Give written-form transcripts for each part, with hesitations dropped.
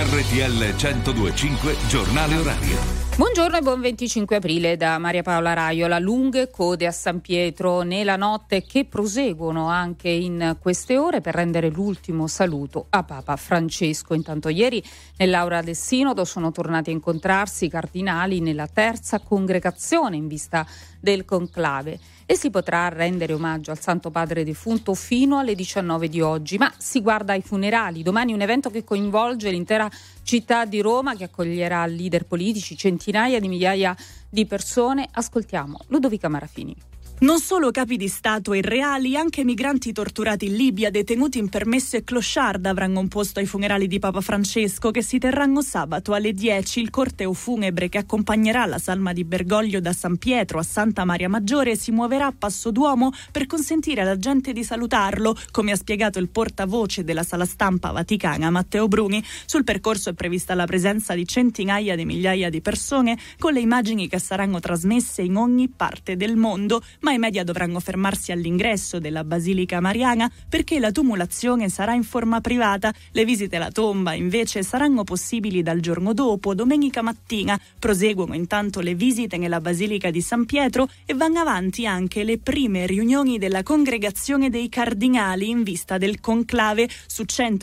RTL 102.5 Giornale Orario. Buongiorno e buon 25 aprile da Maria Paola Raiola. Lunghe code a San Pietro nella notte che proseguono anche in queste ore per rendere l'ultimo saluto a Papa Francesco. Intanto ieri nell'aula del Sinodo sono tornati a incontrarsi i cardinali nella terza congregazione in vista del conclave e si potrà rendere omaggio al Santo Padre defunto fino alle 19 di oggi, ma si guarda ai funerali. Domani un evento che coinvolge l'intera città di Roma, che accoglierà leader politici, centinaia di migliaia di persone. Ascoltiamo Ludovica Marafini. Non solo capi di Stato e reali, anche migranti torturati in Libia, detenuti in permesso e clochard avranno un posto ai funerali di Papa Francesco, che si terranno sabato alle 10. Il corteo funebre che accompagnerà la salma di Bergoglio da San Pietro a Santa Maria Maggiore si muoverà a passo d'uomo per consentire alla gente di salutarlo, come ha spiegato il portavoce della sala stampa vaticana Matteo Bruni. Sul percorso è prevista la presenza di centinaia di migliaia di persone, con le immagini che saranno trasmesse in ogni parte del mondo, ma i media dovranno fermarsi all'ingresso della Basilica Mariana perché la tumulazione sarà in forma privata. Le visite alla tomba invece saranno possibili dal giorno dopo, domenica mattina. Proseguono intanto le visite nella Basilica di San Pietro e vanno avanti anche le prime riunioni della congregazione dei cardinali in vista del conclave. Su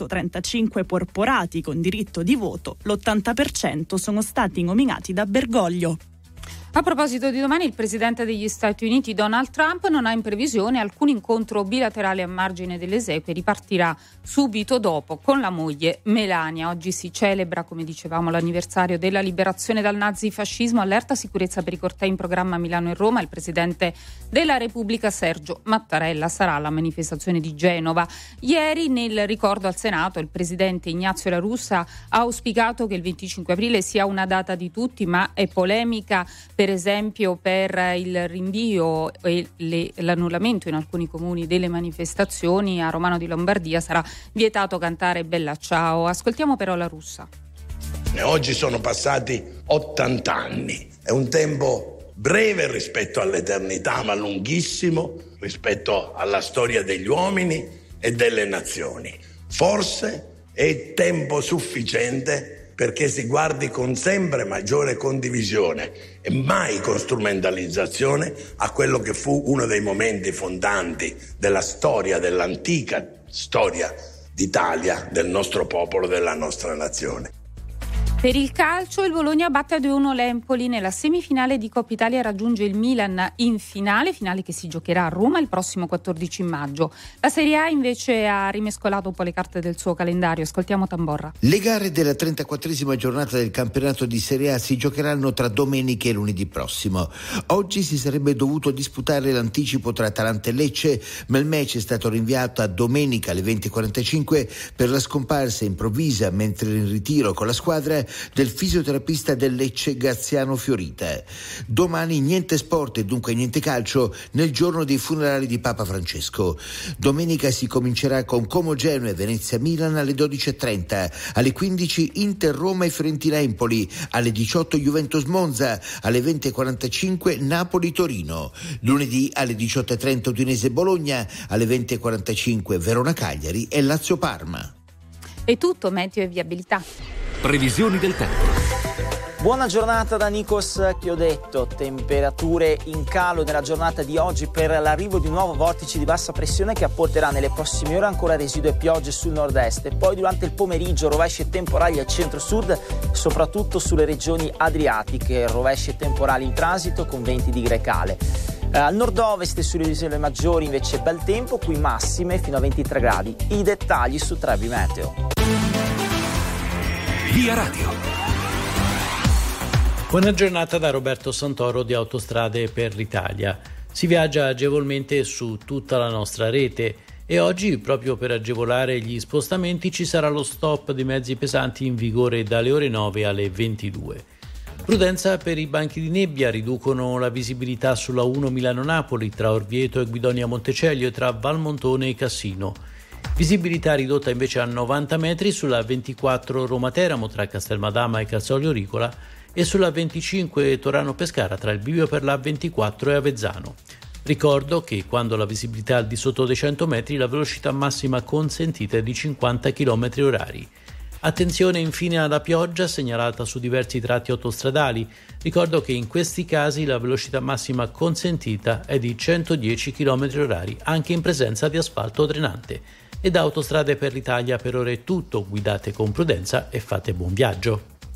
135 porporati con diritto di voto, l'80% sono stati nominati da Bergoglio. A proposito di domani, il presidente degli Stati Uniti Donald Trump non ha in previsione alcun incontro bilaterale a margine delle esequie, ripartirà subito dopo con la moglie Melania. Oggi si celebra, come dicevamo, l'anniversario della liberazione dal nazifascismo. Allerta sicurezza per i cortei in programma a Milano e Roma. Il presidente della Repubblica Sergio Mattarella sarà alla manifestazione di Genova. Ieri, nel ricordo al Senato, il presidente Ignazio La Russa ha auspicato che il 25 aprile sia una data di tutti, ma è polemica per esempio per il rinvio e l'annullamento in alcuni comuni delle manifestazioni. A Romano di Lombardia sarà vietato cantare Bella Ciao. Ascoltiamo però La Russa. Oggi sono passati 80 anni, è un tempo breve rispetto all'eternità, ma lunghissimo rispetto alla storia degli uomini e delle nazioni. Forse è tempo sufficiente perché si guardi con sempre maggiore condivisione e mai con strumentalizzazione a quello che fu uno dei momenti fondanti della storia, dell'antica storia d'Italia, del nostro popolo, della nostra nazione. Per il calcio il Bologna batte a 2-1 l'Empoli nella semifinale di Coppa Italia, raggiunge il Milan in finale che si giocherà a Roma il prossimo 14 maggio. La Serie A invece ha rimescolato un po' le carte del suo calendario. Ascoltiamo Tamborra. Le gare della 34esima giornata del campionato di Serie A si giocheranno tra domenica e lunedì prossimo. Oggi si sarebbe dovuto disputare l'anticipo tra Atalanta e Lecce, ma il match è stato rinviato a domenica alle 20:45 per la scomparsa improvvisa, mentre in ritiro con la squadra, del fisioterapista del Lecce Graziano Fiorita. Domani niente sport e dunque niente calcio nel giorno dei funerali di Papa Francesco. Domenica si comincerà con Como Genoa e Venezia Milan alle 12:30, alle 15 Inter Roma e Fiorentina Empoli, alle 18 Juventus Monza, alle 20:45 Napoli Torino. Lunedì alle 18:30 Udinese Bologna, alle 20:45 Verona Cagliari e Lazio Parma. È tutto, meteo e viabilità. Previsioni del tempo. Buona giornata da Nikos Chiodetto. Temperature in calo nella giornata di oggi per l'arrivo di un nuovo vortice di bassa pressione che apporterà nelle prossime ore ancora residue piogge sul nord-est e poi durante il pomeriggio rovesci e temporali al centro-sud, soprattutto sulle regioni adriatiche, rovesci e temporali in transito con venti di grecale. Al nord-ovest e sulle isole maggiori invece bel tempo, qui massime fino a 23 gradi. I dettagli su Trebi Meteo. Via Radio. Buona giornata da Roberto Santoro di Autostrade per l'Italia. Si viaggia agevolmente su tutta la nostra rete e oggi, proprio per agevolare gli spostamenti, ci sarà lo stop dei mezzi pesanti in vigore dalle ore 9 alle 22. Prudenza per i banchi di nebbia, riducono la visibilità sulla 1 Milano-Napoli tra Orvieto e Guidonia Montecelio e tra Valmontone e Cassino. Visibilità ridotta invece a 90 metri sulla 24 Roma-Teramo tra Castelmadama e Cazzolio Ricola e sulla 25 Torano-Pescara tra il bivio per la 24 e Avezzano. Ricordo che quando la visibilità è al di sotto dei 100 metri la velocità massima consentita è di 50 km/h. Attenzione infine alla pioggia segnalata su diversi tratti autostradali. Ricordo che in questi casi la velocità massima consentita è di 110 km/h, anche in presenza di asfalto drenante. E da Autostrade per l'Italia per ora è tutto, guidate con prudenza e fate buon viaggio.